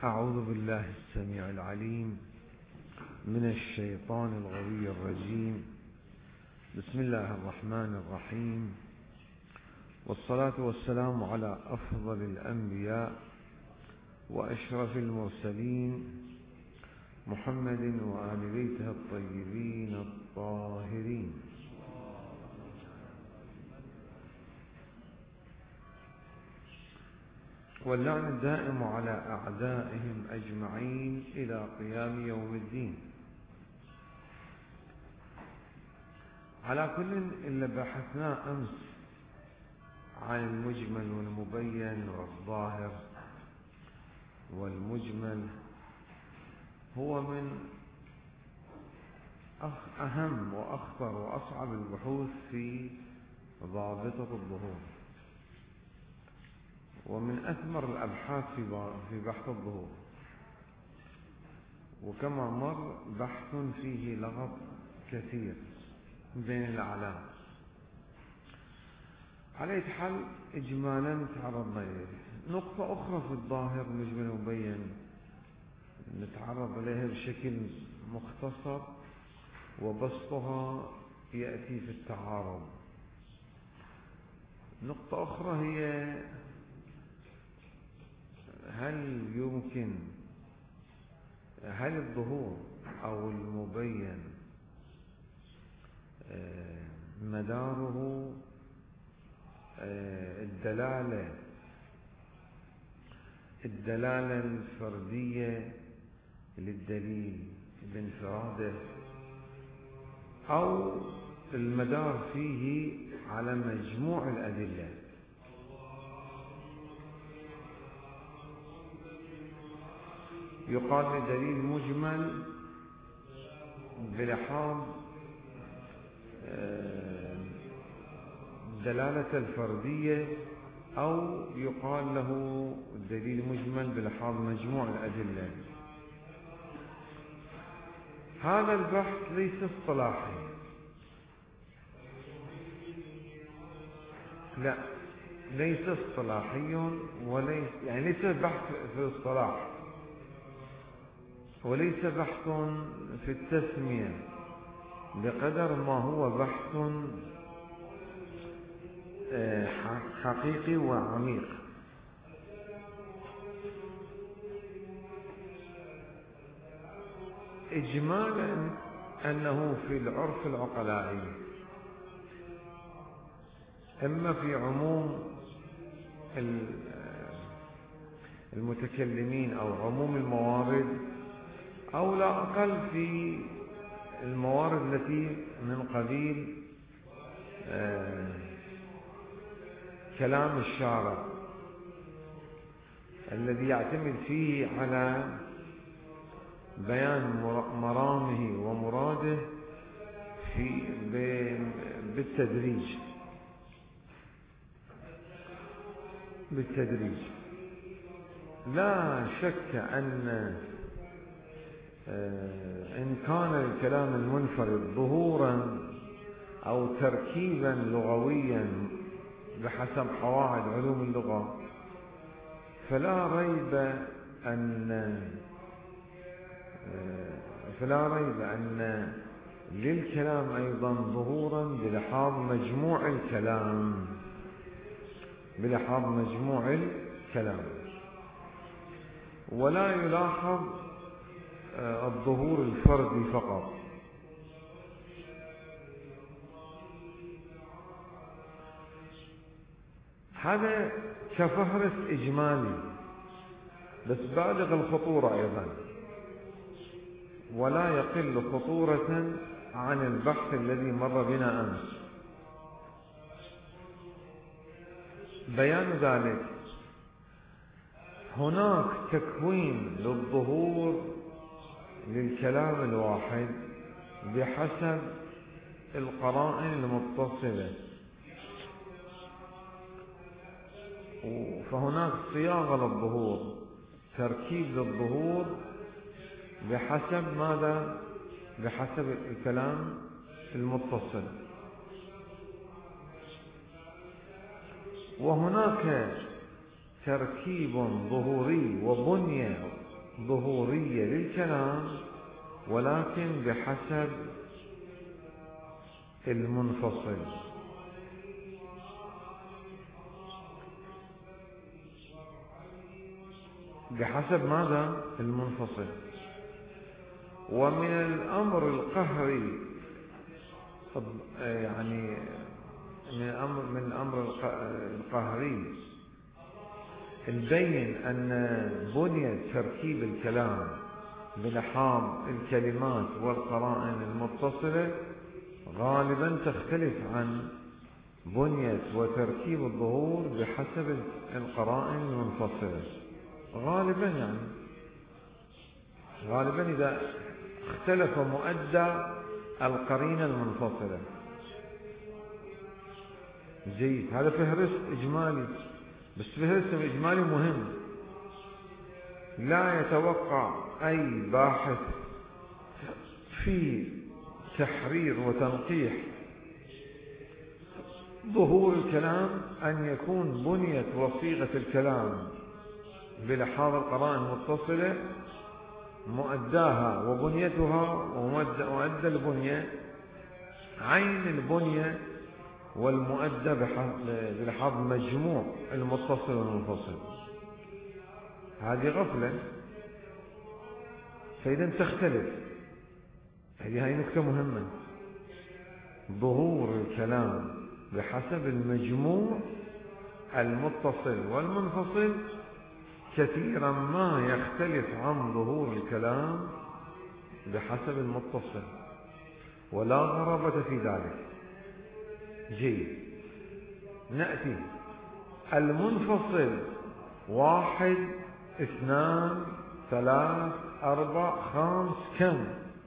أعوذ بالله السميع العليم من الشيطان الغوي الرجيم. بسم الله الرحمن الرحيم، والصلاة والسلام على أفضل الأنبياء وأشرف المرسلين محمد وآل بيته الطيبين الطاهرين. واللعن الدائم على أعدائهم أجمعين إلى قيام يوم الدين. على كل إلا بحثنا أمس عن المجمل والمبين والظاهر، والمجمل هو من أهم وأخطر وأصعب البحوث في ضابطة الظهور، ومن أثمر الأبحاث في بحث الظهور، وكما مر بحث فيه لغط كثير بين الأعلام. على أي حال إجمالا تعرضنا إليه. نقطة أخرى في الظاهر مجمل مبين نتعرض إليها بشكل مختصر، وبسطها يأتي في التعارض. نقطة أخرى هي هل الظهور أو المبين مداره الدلالة الفردية للدليل بانفراده، أو المدار فيه على مجموع الأدلة؟ يقال لدليل مجمل بلحاظ الدلالة الفردية، أو يقال له دليل مجمل بلحاظ مجموع الأدلة. هذا البحث ليس اصطلاحي، لا، ليس اصطلاحي، ليس بحث في الاصطلاح، وليس بحث في التسمية، بقدر ما هو بحث حقيقي وعميق. إجمالا أنه في العرف العقلائي، إما في عموم المتكلمين أو عموم الموارد، أو لا أقل في الموارد التي من قبيل كلام الشارع الذي يعتمد فيه على بيان مرامه ومراده بالتدريج. لا شك أن إن كان الكلام المنفرد ظهورا أو تركيبا لغويا بحسب قواعد علوم اللغة، فلا ريب أن للكلام أيضا ظهورا بلحاظ مجموع الكلام، ولا يلاحظ الظهور الفردي فقط. هذا كفهرس إجمالي، بس بالغ الخطورة أيضا، ولا يقل خطورة عن البحث الذي مر بنا أمس. بيان ذلك، هناك تكوين للظهور للكلام الواحد بحسب القرائن المتصلة، فهناك صياغة للظهور، تركيب للظهور بحسب ماذا؟ بحسب الكلام المتصل. وهناك تركيب ظهوري وبنية ظهورية للكلام، ولكن بحسب المنفصل. بحسب ماذا؟ المنفصل. ومن الأمر القهري، يعني من الأمر القهري نبين أن بنية تركيب الكلام بلحاظ الكلمات والقرائن المتصلة غالبا تختلف عن بنية وتركيب الظهور بحسب القرائن المنفصلة. غالبا إذا اختلف مؤدى القرينة المنفصلة. جيد، هذا فهرس إجمالي، بس فهرس إجمالي مهم. لا يتوقع أي باحث في تحرير وتنقيح ظهور الكلام أن يكون بنية وصيغة الكلام بلحاظ القرائن المتصلة مؤداها وبنيتها ومؤدى البنية عين البنية والمؤدى بلحاظ مجموع المتصل والمنفصل. هذه غفلة، فإذا تختلف. هذه نكتة مهمة. ظهور الكلام بحسب المجموع المتصل والمنفصل كثيرا ما يختلف عن ظهور الكلام بحسب المتصل، ولا غرابة في ذلك. جيد، نأتي المنفصل 1 2 3 4 5 كم؟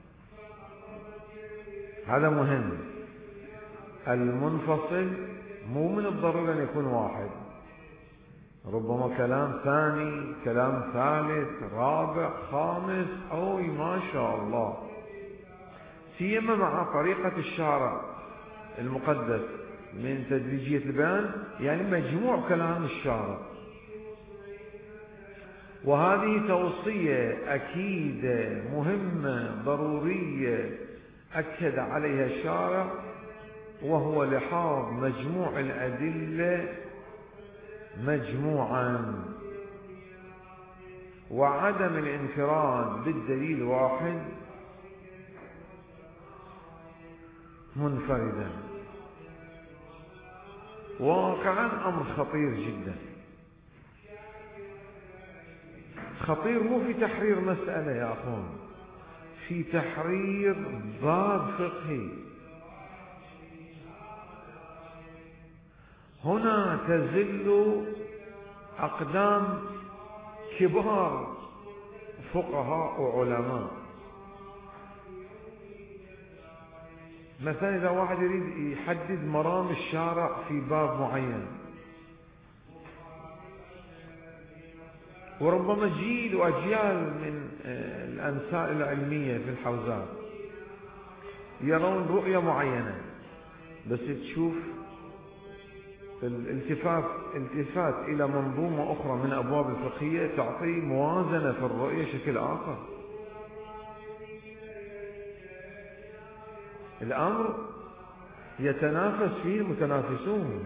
هذا مهم. المنفصل مو من الضرورة أن يكون 1، ربما كلام ثاني، كلام ثالث، رابع، خامس، أوي ما شاء الله. سيما مع طريقة الشارع المقدس من تدريجية البيان، يعني مجموع كلام الشارع. وهذه توصية أكيدة مهمة ضرورية أكد عليها الشارع، وهو لحاظ مجموع الأدلة مجموعا، وعدم الانفراد بالدليل واحد منفردا. واقعا أمر خطير جدا، خطير مو في تحرير مسألة يا أخوان، في تحرير باب فقهي. هنا تزل أقدام كبار فقهاء وعلماء. مثلا إذا واحد يريد يحدد مرام الشارع في باب معين، وربما جيل وأجيال من الأنساء العلمية في الحوزات يرون رؤية معينة، بس تشوف الالتفات إلى منظومة أخرى من أبواب الفقهية تعطي موازنة في الرؤية شكل آخر. الأمر يتنافس فيه المتنافسون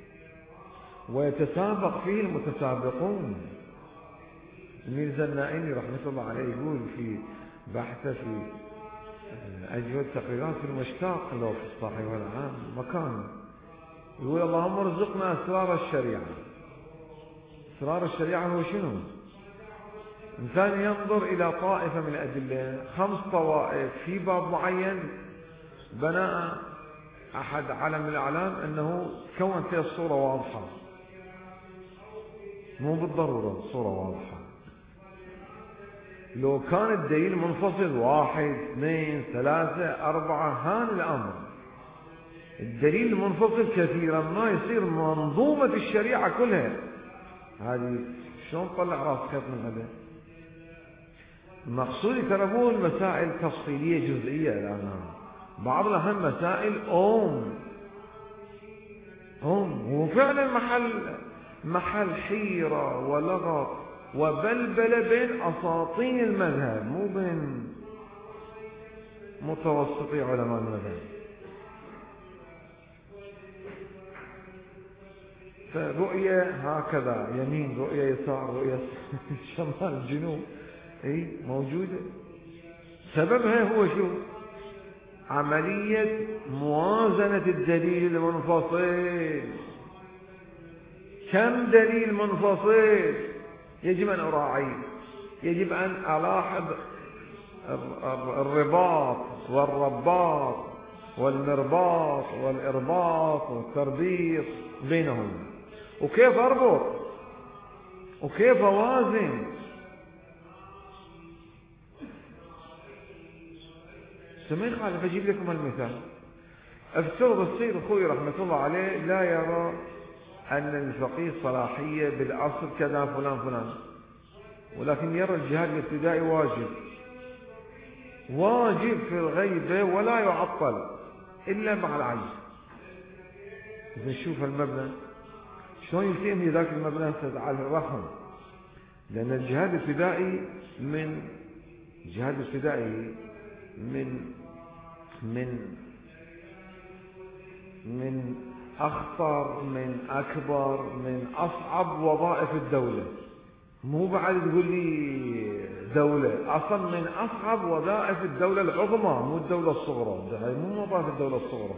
ويتسابق فيه المتسابقون. الميرزا النائمي رحمة الله عليه يقول في بحثه في أجوبة تقريرات في المشتاق له في الصحيح والعام مكان، يقول اللهم ارزقنا أسرار الشريعة. أسرار الشريعة هو شنو؟ إنسان ينظر إلى طائفة من الأدلة، 5 طوائف في باب معين، بناء أحد علم الأعلام أنه كون فيها الصورة واضحة. مو بالضرورة الصورة واضحة. لو كان الدليل منفصل 1 2 3 4 هان الأمر. الدليل المنفصل كثيرا ما يصير منظومة الشريعة كلها. هذه شلون طلع راس خيط من هذا؟ مقصودي ترى مو المسائل تفصيلية جزئية الآن، بعض الأهم مسائل هو فعلا محل حيرة ولغط وبلبلة بين أساطين المذهب، مو بين متوسطي علماء المذهب. فرؤية هكذا يمين، رؤية يسار، رؤية شمال جنوب، اي موجودة. سببها هو شو؟ عملية موازنة الدليل المنفصل. كم دليل منفصل يجب أن أراعيه، يجب أن ألاحظ الرباط والرباط والمرباط والإرباط والتربيط بينهم، وكيف أربط وكيف أوازن. ما يخالف أجيب لكم المثال. افترض السيد الخوي رحمة الله عليه لا يرى أن الفقيه صلاحية بالأصل كذا فلان فلان، ولكن يرى الجهاد الابتدائي واجب في الغيبة ولا يعطل إلا مع العجز. إذا نشوف المبنى شلون يلتئم ذاك المبنى على الرحم، لأن الجهاد الابتدائي من أخطر، من أكبر، من أصعب وظائف الدولة. مو بعد تقول لي دولة، أصلا من أصعب وظائف الدولة العظمى، مو الدولة الصغرى، هاي مو وظائف الدولة الصغرى.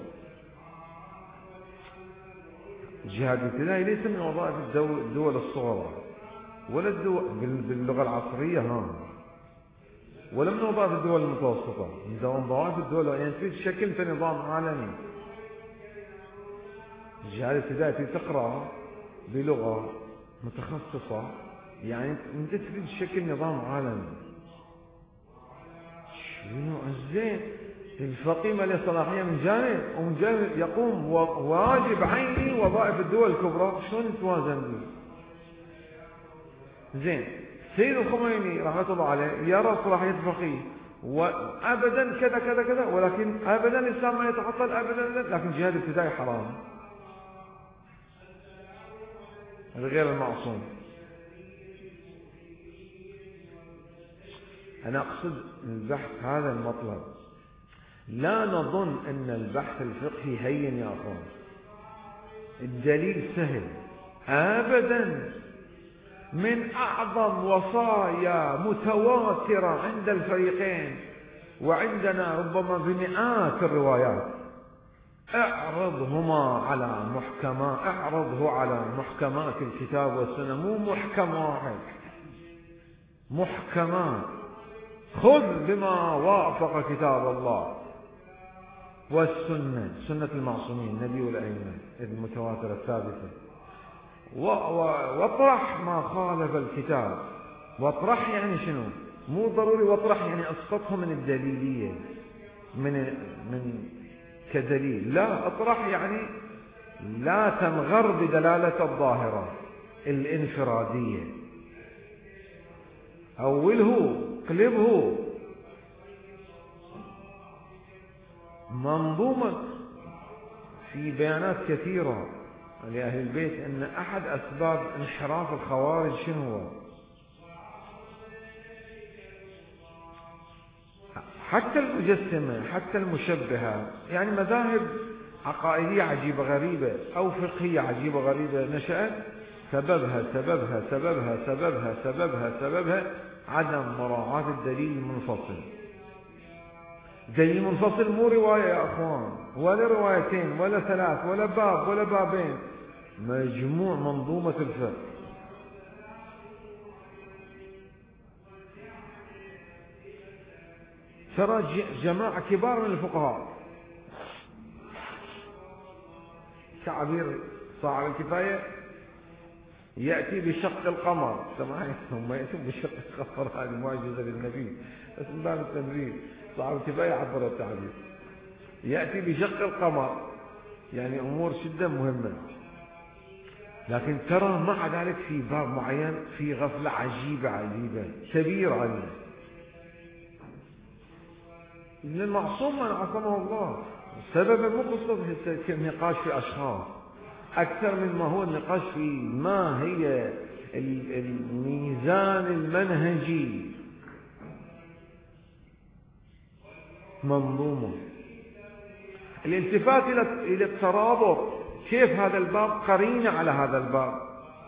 الجهاد الابتدائي ليس من وظائف الدول الصغرى، ولا الدول باللغة العصرية ولا من وظائف الدول المتوسطة، من وظائف الدول، يعني تريد تشكل في نظام عالمي. الجهاد الابتدائي تقرأ بلغة متخصصة، يعني انت تريد تشكل نظام عالمي. شنو الزين؟ الفقيه ما له صلاحية من جانب، ومن جانب يقوم واجب عيني وظائف الدول الكبرى، شلون نتوازن به؟ زين، سيد الخميني رحمة الله عليه يرى صلاحية الفقيه وابدا كذا كذا كذا، ولكن ابدا الاسلام ما يتعطل ابدا، لكن الجهاد الابتدائي حرام. هذا غير المعصوم. أنا أقصد البحث هذا المطلب. لا نظن أن البحث الفقهي هين يا أخوان، الدليل سهل أبدا. من أعظم وصايا متواترة عند الفريقين وعندنا ربما بمئات الروايات، اعرضه على محكمات الكتاب والسنة، مو محكم واحد، محكمات. خذ بما وافق كتاب الله والسنة، سنة المعصومين النبي والأئمة المتواترة الثابتة، واطرح ما خالف الكتاب. واطرح يعني شنو؟ مو ضروري واطرح يعني اسقطه من الدليلية، من كدليل، لا، اطرح يعني لا تنغر بدلالة الظاهرة الانفرادية، أوله قلبه. منظومة في بيانات كثيرة لأهل البيت أن أحد أسباب انحراف الخوارج شنو هو؟ حتى المجسمة، حتى المشبهة، يعني مذاهب عقائدية عجيبة غريبة أو فقهية عجيبة غريبة نشأت، سببها عدم مراعاة الدليل المنفصل. دليل المنفصل مو رواية يا أخوان، ولا روايتين ولا ثلاث ولا باب ولا بابين، مجموع منظومة الفقه. ترى جماعة كبار من الفقهاء، تعبير صاحب الكفاية يأتي بشق القمر، هم يأتون بشق القمر، هذه معجزة للنبي بس من باب التنزيل. صاحب الكفاية عبر التعبير، يأتي بشق القمر، يعني أمور جدا مهمة. لكن ترى مع ذلك في باب معين في غفلة عجيبة كبيرة عنه. إن المعصوم من عصمه الله، سبب مو قصة النقاش في أشخاص، أكثر مما هو النقاش في ما هي الميزان المنهجي منظومة. الالتفات إلى الترابط، كيف هذا الباب قرينة على هذا الباب.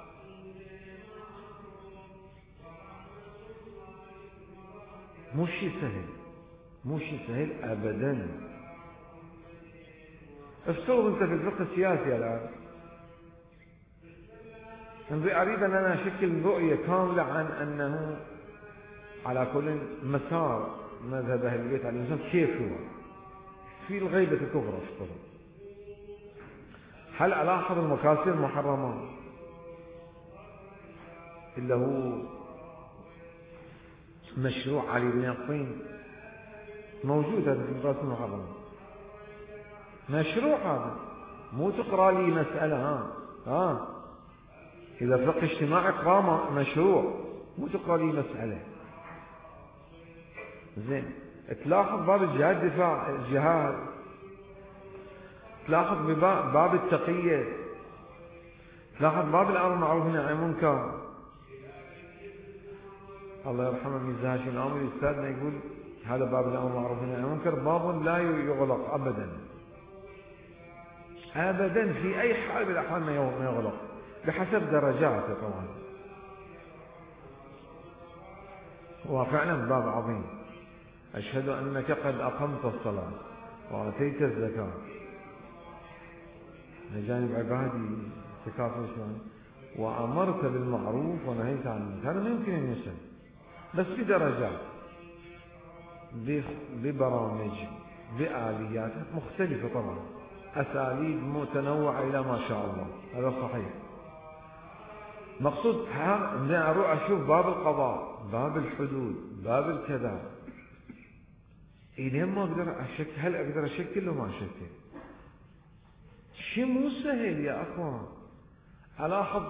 مو شيء سهل، مو شيء سهل أبدا. افترض أنت في الفقه السياسي الآن، أريد أن أنا أشكل رؤية كاملة عن أنه على كل مسار مذهب أهل البيت عليه السلام كيف هو في الغيبة الكبرى. افترض هل ألاحظ المكاسب المحرمة اللي هو مشروع علي بن الطين موجود هذا في المكاسب المحرمة، مشروع هذا، مو تقرأ لي مسألة إذا فقه اجتماعي اقرأ مشروع، مو تقرأ لي مسألة. زين، تلاحظ باب الجهاد، دفاع الجهاد، تلاحظ باب التقية، تلاحظ باب الأمر بالمعروف والنهي عن المنكر. الله يرحمه ميزان هاشم العامري أستاذنا يقول هذا باب الأمر بالمعروف والنهي عن المنكر باب لا يغلق أبدا أبدا، في أي حال من الأحوال ما يغلق، بحسب درجاته طبعا. هو فعلا باب عظيم. أشهد أنك قد أقمت الصلاة وآتيت الزكاة، لجانب عبادي تكافل شلون، وأمرت بالمعروف ونهيت عن المنكر. هذا ما يمكن أن يسلم، بس بدرجات، ببرامج، بآليات مختلفة طبعا، أساليب متنوعة إلى ما شاء الله. هذا صحيح. مقصود عندما أروح أشوف باب القضاء، باب الحدود، باب الكذا، إلين ما أقدر أشكل، هل أقدر أشكل وما أشكل؟ شيء مو سهل يا أخوان. ألاحظ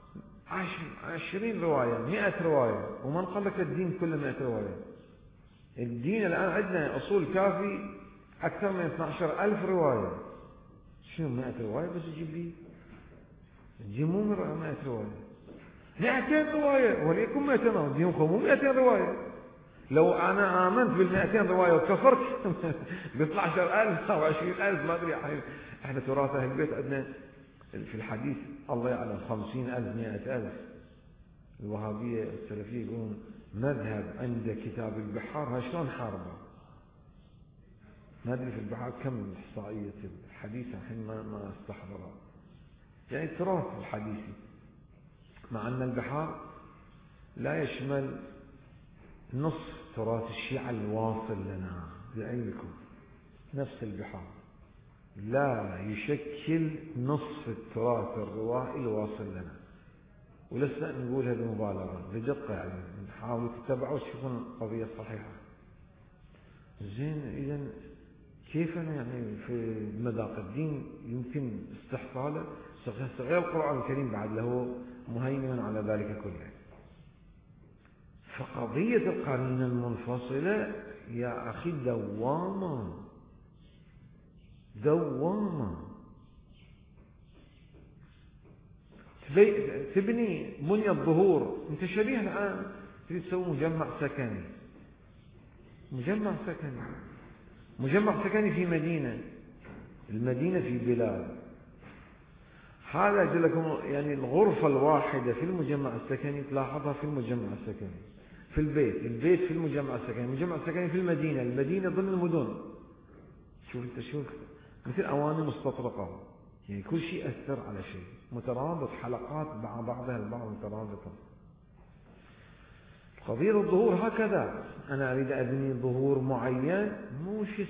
20 رواية، 100 رواية، ومن قال لك الدين كله 100 رواية. الدين الآن عندنا أصول كافي أكثر من 12,000 رواية. شنو 100 رواية بس تجيب لي؟ تجيب مو 100 رواية، 200 رواية، وليكن 200، تجيب مو 200 رواية. لو أنا آمنت بال200 رواية وكفرت ب12,000 أو 20,000 ما أدري. إحنا تراث أهل البيت عندنا في الحديث الله يعلم 50,000 100,000. الوهابية السلفية يقولون مذهب عند كتاب البحار. شلون حاربه؟ ما أدري في البحار كم إحصائية الحديث الحين ما استحضرها، يعني التراث الحديثي، مع أن البحار لا يشمل نصف تراث الشيعة الواصل لنا بعلمكم. نفس البحار لا يشكل نصف التراث الروائي الواصل لنا، ولسنا نقول هذه مبالغة، بدقة يعني نحاول تتبعوا وتشوفون القضية صحيحة. زين، إذا كيف أنا يعني في مذاق الدين يمكن استحصاله؟ غير القرآن الكريم بعد له مهيمن على ذلك كله. فقضية القرينة المنفصلة يا أخي دوامة دوامة. تبني بنية الظهور، انت شبيه الآن تريد تسوي مجمع سكني، مجمع سكني في مدينة، المدينة في بلاد. هذا أجل لكم يعني الغرفة الواحدة في المجمع السكني تلاحظها في المجمع السكني، في البيت في المجمع السكني، المجمع السكني في المدينة ضمن المدن. شوف مثل أواني مستطرقة، يعني كل شيء أثر على شيء، مترابط، حلقات مع بعضها البعض مترابطة. قضية الظهور هكذا، أنا أريد أبني ظهور معين، مو شيء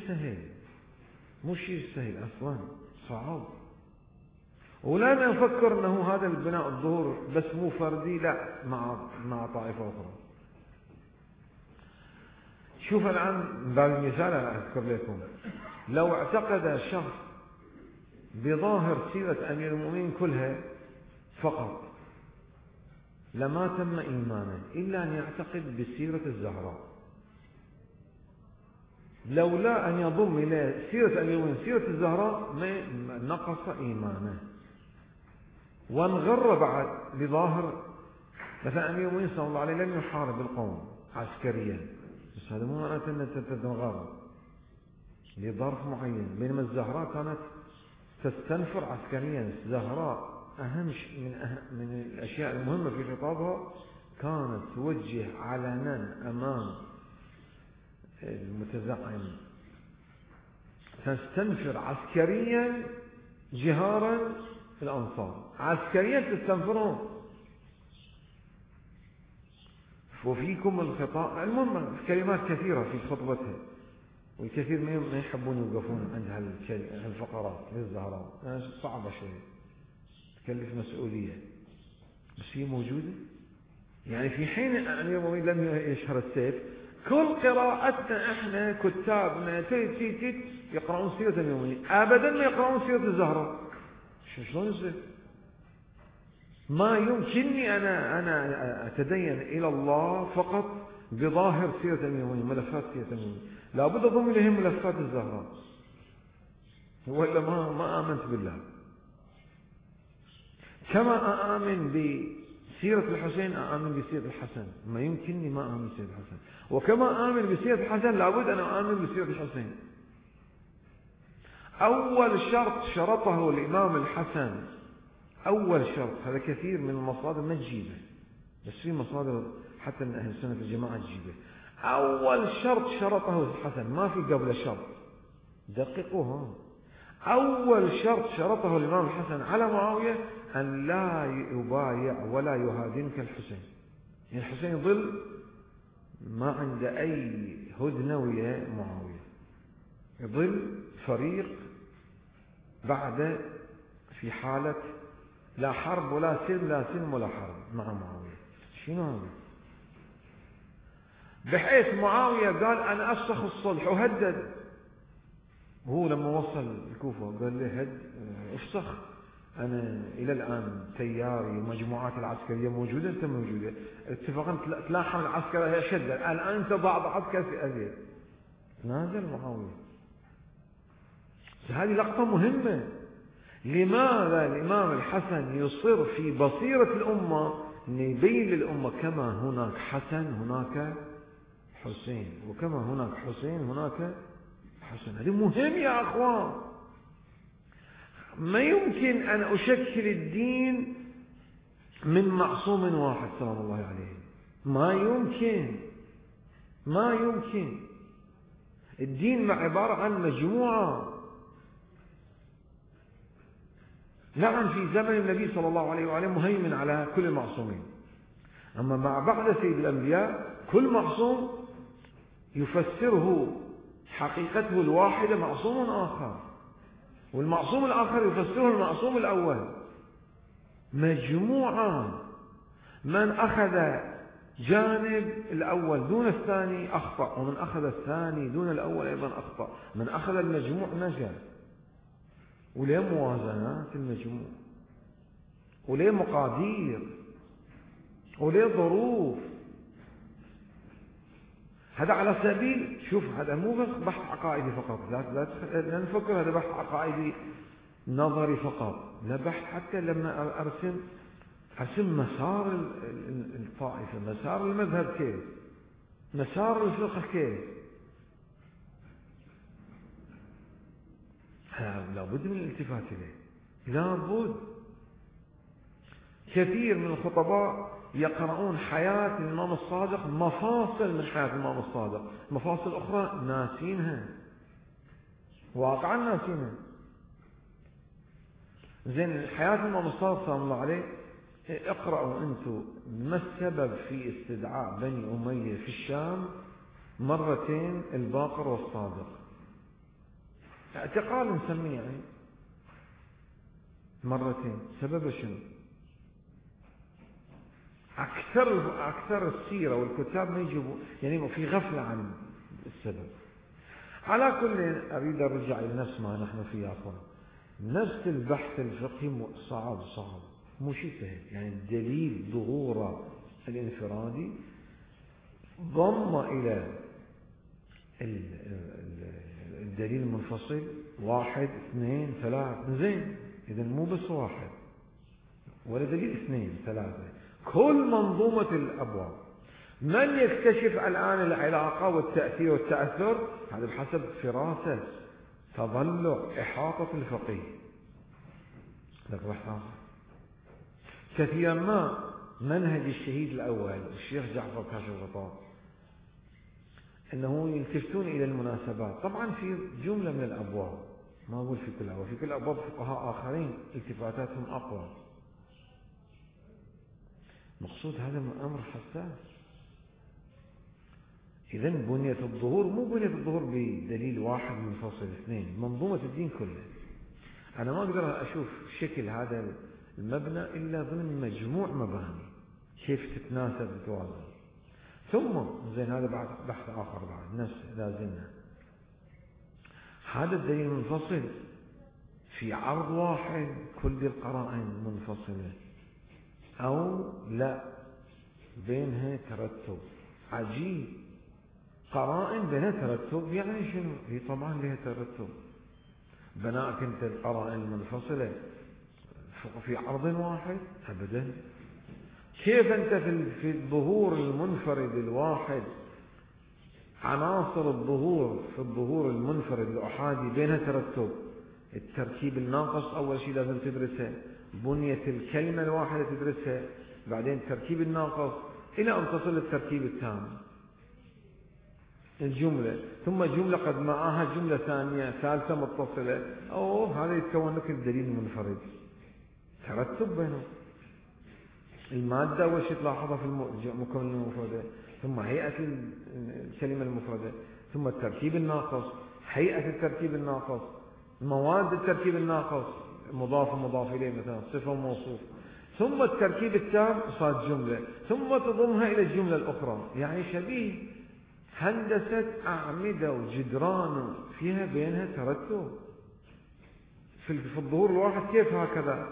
سهل أصلا، صعب. ولا نفكر أنه هذا البناء الظهور بس مو فردي، لا، مع طائفة أخرى. شوف الآن باب المثال أنا أذكر لكم، لو اعتقد شخص بظاهر سيرة أمير المؤمنين كلها فقط لما تم إيمانه إلا أن يعتقد بسيرة الزهراء. لولا أن يضم إلى سيرة أمير المؤمنين سيرة الزهراء ما نقص إيمانه، وانغر بعد بظاهر مثلا أمير المؤمنين صلى الله عليه لم يحارب القوم عسكريا، بس هذا مو معناته أنها تنغر لظرف معين. بينما الزهراء كانت تستنفر عسكريا. الزهراء من الأشياء المهمة في خطابها كانت توجه علنا أمام المتزعم، تستنفر عسكريا جهارا الأنصار، عسكريا تستنفرهم. وفيكم الخطاب، المهم كلمات كثيرة في خطبتها، والكثير ما يحبون يوقفون عند هالفقرات للزهراء، صعبة شوي تكلف مسؤولية، بس هي موجودة. يعني في حين أمير المؤمنين لم يشهر السيف، كل قراءتنا احنا كتابنا يقرؤون سيرة أمير المؤمنين، أبدا ما يقرؤون سيرة الزهراء. شلون يصير؟ ما يمكنني أنا أتدين إلى الله فقط بظاهر سيرة أمير المؤمنين، ملفات سيرة أمير المؤمنين، لابد أضم إليهم ملفات الزهراء، وإلا ما آمنت بالله. كما آمن بسيرة الحسين آمن بسيرة الحسن، ما يمكنني ما آمن بسيرة الحسن. وكما آمن بسيرة الحسن لابد أن آمن بسيرة الحسين. أول شرط شرطه الإمام الحسن، أول شرط، هذا كثير من المصادر ما تجيبه، بس في مصادر حتى من أهل السنة الجماعة تجيبه. أول شرط شرطه الحسن، ما في قبل شرط، دققوها. أول شرط شرطه الإمام الحسن على معاوية أن لا يبايع ولا يهادن كالحسين. يعني الحسين يظل ما عنده أي هدنة ويا معاوية، يظل فريق بعد في حالة لا حرب ولا سلم، لا سلم ولا حرب مع معاوية. شنو هذا؟ بحيث معاوية قال أنا أفسخ الصلح وهدد، وهو لما وصل الكوفة قال له افسخ، أنا إلى الآن تياري ومجموعات العسكرية موجودة، أنت موجودة، اتفقنا تلاحم العسكرة هي أشد، الآن أنت ضعضعت كافي أزيد. نازل معاوية. هذه لقطة مهمة. لماذا الإمام الحسن يصر في بصيرة الأمة أن يبين للأمة كما هناك حسن هناك حسين، وكما هناك حسين هناك حسن؟ هذا مهم يا أخوان. ما يمكن أن أشكل الدين من معصوم واحد سلام الله عليه، ما يمكن. الدين عبارة عن مجموعة. نعم في زمن النبي صلى الله عليه وآله مهيمن على كل المعصومين، أما مع بعد سيد الأنبياء كل معصوم يفسره حقيقته الواحدة معصوم آخر، والمعصوم الآخر يفسره المعصوم الأول. مجموعة، من أخذ جانب الأول دون الثاني أخطأ، ومن أخذ الثاني دون الأول أيضا أخطأ، من أخذ المجموع نجا. وليه موازنات المجموع، وليه مقادير، وليه ظروف. هذا على سبيل، شوف هذا مو بس بحث عقائدي فقط، لا نفكر هذا بحث عقائدي نظري فقط، لا، بحث حتى لما أرسم مسار الطائفة، مسار المذهب كيف، مسار الفقه كيف. لابد من الالتفات إليه، لابد. كثير من الخطباء يقرؤون حياة الإمام الصادق، مفاصل من حياة الإمام الصادق، مفاصل أخرى ناسينها، واقعا ناسينها. زين، حياة الإمام الصادق صلى الله عليه، اقرأوا أنتم ما السبب في استدعاء بني أمية في الشام مرتين الباقر والصادق؟ اعتقال نسميه يعني، مرتين، سبب شنو؟ أكثر السيرة والكتاب ما يجيبوا، يعني في غفلة عن السبب. على كل، أريد أرجع إلى نفس ما نحن فيه يا أخوان. نفس البحث الفقهي صعب، مو شيء سهل. يعني الدليل ظهوره الانفرادي ضم إلى الدليل المنفصل 1 2 3. زين، إذا مو بس 1 ولا دليل 2 3، كل منظومة الأبواب. من يكتشف الآن العلاقة والتأثير والتأثر؟ هذا بحسب فراسة، تضلع، إحاطة الفقيه. كثيرا ما منهج الشهيد الأول الشيخ جعفر كاشف الغطاء أنه يلتفتون إلى المناسبات. طبعا في جملة من الأبواب، ما أقول في كل أبواب، في كل أبواب فقهاء آخرين التفاتاتهم أقوى. مقصود هذا أمر حساس. إذن بنية الظهور مو بنية الظهور بدليل واحد منفصل، اثنين، منظومة الدين كله. أنا ما أقدر أشوف شكل هذا المبنى إلا ضمن مجموع مباني كيف تتناسب وتوازن. ثم زين هذا بعد بحث آخر بعد نفس لازلنا. هذا الدليل منفصل في عرض واحد كل القرائن منفصلة أو لا بينها ترتب عجيب. قرائن بينها ترتب يعني شنو؟ هي طبعا لها ترتب. بناءك انت القرائن المنفصلة في عرض واحد أبدا. كيف أنت في الظهور المنفرد الواحد عناصر الظهور في الظهور المنفرد الأحادي بينها ترتب. التركيب الناقص أول شيء لازم تدرسه، بنية الكلمة الواحدة تدرسها، بعدين التركيب الناقص إلى أن تصل للتركيب التام، الجملة، ثم جملة قد معها جملة ثانية ثالثة متصلة. هذا يتكون لك الدليل المنفرد، ترتب بينهم. المادة أول شيء تلاحظها في المكون المفردة، ثم هيئة الكلمة المفردة، ثم التركيب الناقص، هيئة التركيب الناقص، مواد التركيب الناقص، مضاف ومضاف إليه مثلا صفة وموصوف، ثم التركيب التام صار جملة، ثم تضمها إلى الجملة الأخرى. يعني شبيه هندسة أعمدة وجدران فيها بينها ترتب. في الظهور الواحد كيف هكذا،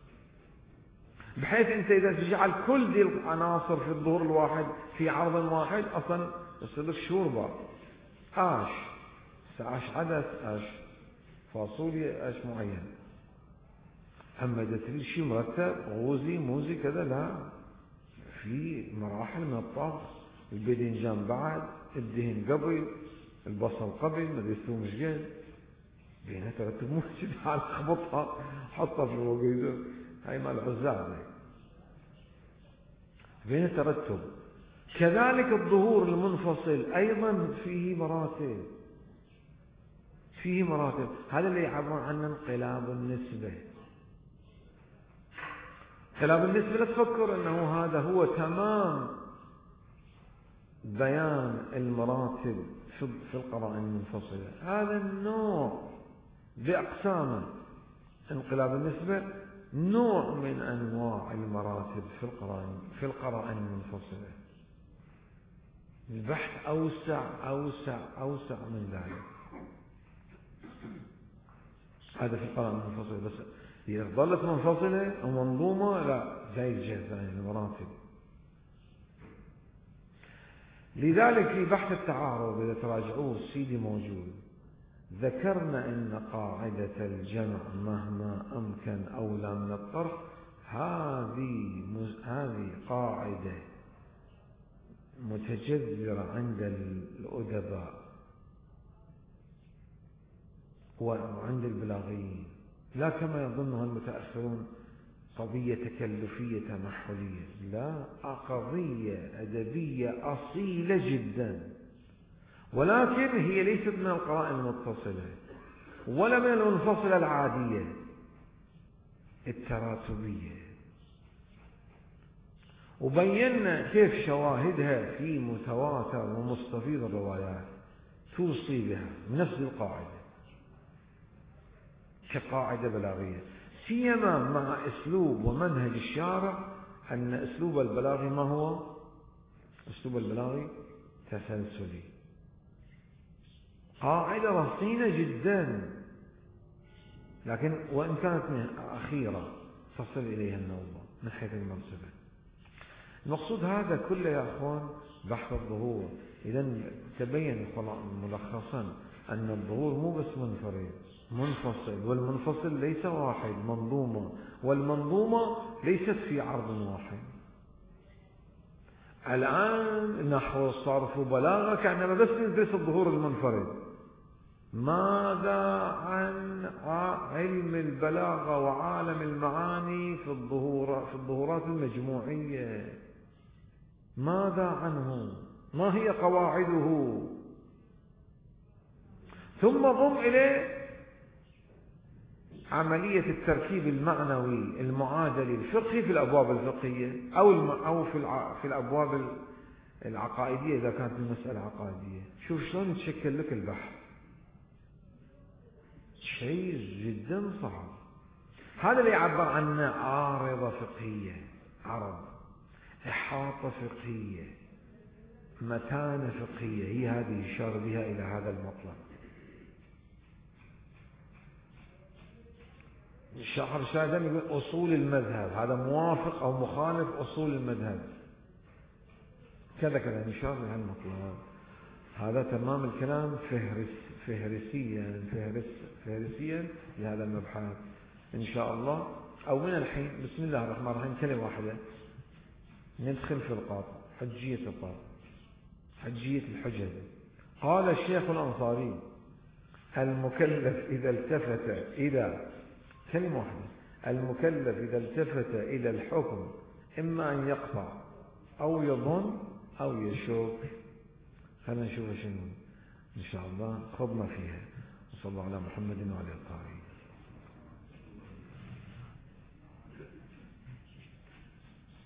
بحيث أنت إذا تجعل كل ذي العناصر في الظهور الواحد في عرض واحد أصلا يصير لك شوربة. آش عدس، آش فاصوليا، آش معين. أما إذا تريد شيء مرتب غوزي موزي كذا، لا، في مراحل من الطبخ. الباذنجان بعد، الدهن قبل، البصل قبل، ما ادري الثوم ايش قد، بينها ترتب موجود. على خبطها حطها في الوقيد، هاي مال العزاب، بينها ترتب. كذلك الظهور المنفصل أيضا فيه مراتب، فيه مراتب. هذا اللي يعبر عنه انقلاب النسبة. انقلاب النسبة لا تفكر أنه هذا هو تمام بيان المراتب في القرائن المنفصلة. هذا النوع بأقسامه. انقلاب النسبة نوع من أنواع المراتب في القرائن المنفصلة. البحث أوسع من ذلك. هذا في القرائن المنفصلة. بس إذا ظلت منفصلة أو منظومة لا، زي الجهة ثانية المراتب. لذلك في بحث التعارض إذا تراجعوه سيدي موجود، ذكرنا أن قاعدة الجمع مهما أمكن أولى من الطرح. هذه قاعدة متجذرة عند الأدباء وعند البلاغيين، لا كما يظنها المتأخرون قضية تكلفية تمحلية، لا، قضية أدبية أصيلة جدا. ولكن هي ليست من القرائن المتصلة ولا من المنفصلة العادية التراتبية. وبينا كيف شواهدها في متواتر ومستفيض الروايات توصي بها نفس القاعدة كقاعدة بلاغية، سيما مع أسلوب ومنهج الشارع. أن أسلوب البلاغي ما هو؟ أسلوب البلاغي تسلسلي. قاعدة رصينة جدا، لكن وإن كانت أخيرة تصل إليها النوبة من حيث المرتبة. المقصود هذا كله يا أخوان بحث الظهور. إذن تبين ملخصا أن الظهور مو بس منفرد، منفصل، والمنفصل ليس واحد، منظومة، والمنظومة ليست في عرض واحد. الآن نحو الصرف وبلاغة كأنما بس ندرس الظهور المنفرد. ماذا عن علم البلاغة وعالم المعاني في الظهورات المجموعية؟ ماذا عنه؟ ما هي قواعده؟ ثم ضم إليه عملية التركيب المعنوي المعادل الفقهي في الأبواب الفقهية أو في الأبواب العقائدية إذا كانت المسألة عقائدية. شوف شلون يتشكل لك البحث، شيء جدا صعب. هذا اللي يعبر عنه عارضة فقهية، عرض، إحاطة فقهية، متانة فقهية، هي هذه يشار بها إلى هذا المطلب. الشاحر الشاهدان يقول أصول المذهب، هذا موافق أو مخالف أصول المذهب، كذا كذا يشار لها المطلب. هذا تمام الكلام فهرسيا لهذا المبحث إن شاء الله. أو من الحين بسم الله الرحمن الرحيم كلمة واحدة ندخل في القاطع، حجية القاطع، حجية الحجج. قال الشيخ الأنصاري: المكلف إذا التفت إلى كلمة واحدة، المكلف إذا التفت إلى الحكم إما أن يقطع أو يظن أو يشك. خلينا نشوف شنو إن شاء الله خضنا فيها. وصلى الله على محمد وعلى آله الطاهرين.